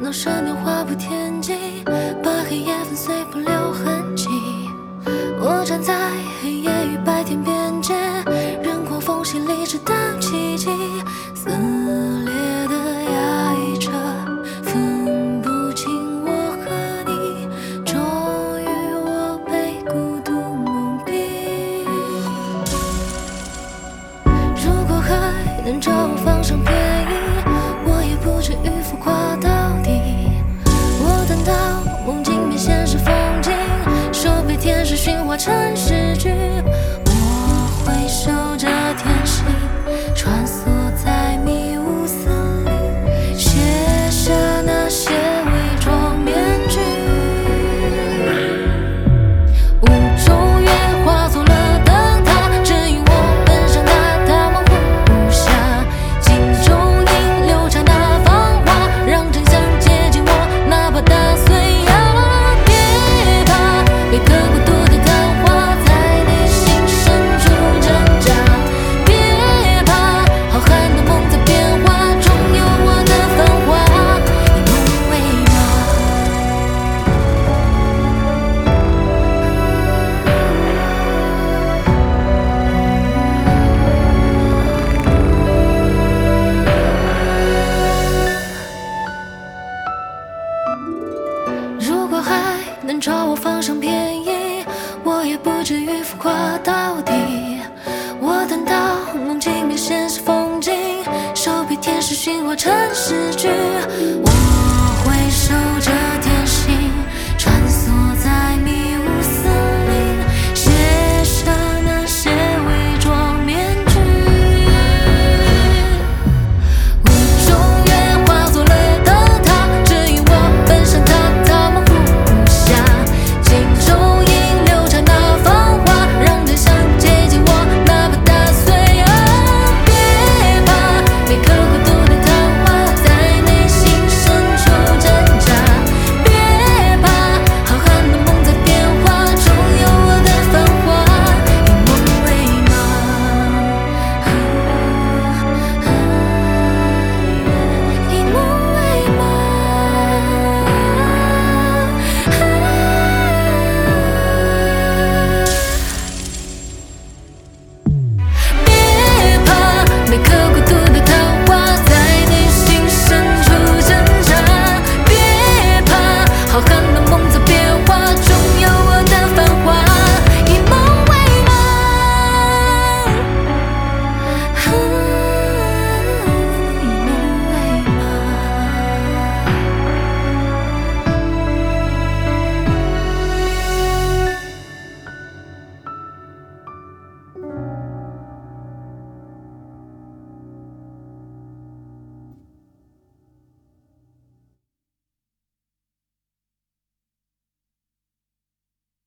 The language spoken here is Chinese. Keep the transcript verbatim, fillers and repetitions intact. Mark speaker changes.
Speaker 1: 那神雕划破天际，把黑夜粉碎不留痕迹。我站在黑夜与白天边界，任狂风洗礼直到奇迹，撕裂的压抑着，分不清我和你。终于我被孤独蒙蔽。如果还能找我方向偏移，我也不至于浮夸到底。我等到梦境变现实风景，手被天使驯化成诗句。我会守着天性，穿梭在迷雾森林，卸下那些伪装面具。雾中月化作了灯塔，指引我奔向那道模糊无暇。镜中影留下那芳华，让真相接近我，哪怕打碎呀。别怕被刻孤独的淡化，在内心深处挣扎。别怕浩瀚的梦在变化，终有我的繁华，以梦为马。如果还能朝我方向偏移，我也不至于浮夸到底。我等到梦境变现实风景，手被天使驯化成诗句。我